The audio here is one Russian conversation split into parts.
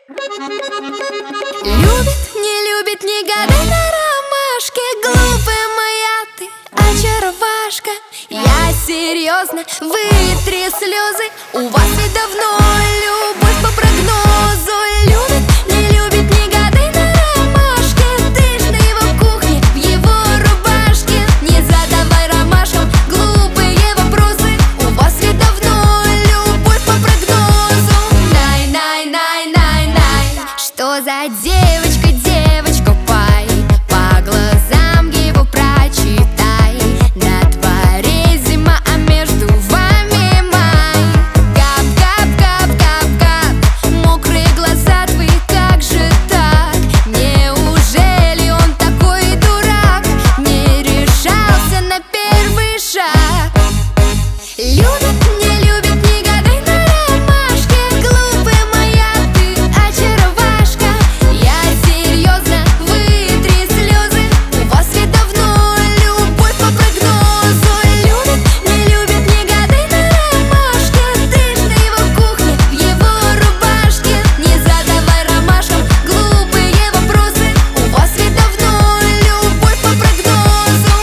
Любит, не любит, не гадай на ромашке. Глупая моя ты очаровашка. Я серьезно, вытри слезы. У вас ведь давно любовь по прогнозу. Любит, не любит, не гадай на ромашке. Ты ж на его кухне, в его рубашке. Не задавай ромашкам глупые вопросы. У вас ведь давно любовь по прогнозу. Най-най-най-най-най. Что за девочка, девочка, пай? По глазам его прочитай. На дворе зима, а между вами май. Кап-кап-кап-кап-кап. Мокрые глаза твои, как же так? Неужели он такой дурак? Не решался на первый шаг. Любит, не любит, не гадай на ромашке. Глупая моя ты очаровашка. Я серьезно, вытри слезы. У вас ведь давно любовь по прогнозу. Любит, не любит, не гадай на ромашке. Ты ж на его кухне, в его рубашке. Не задавай ромашкам глупые вопросы. У вас ведь давно любовь по прогнозу.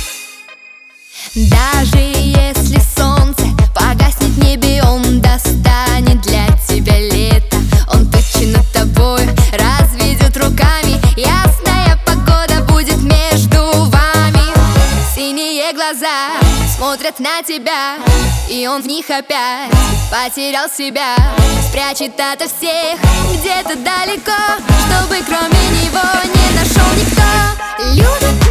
Даже если солнце погаснет в небе, он достанет для тебя лето. Он тучи над тобой разведет руками. Ясная погода будет между вами. Синие глаза смотрят на тебя, и он в них опять потерял себя. Спрячет ото всех где-то далеко, чтобы кроме него не нашел никто. Любит,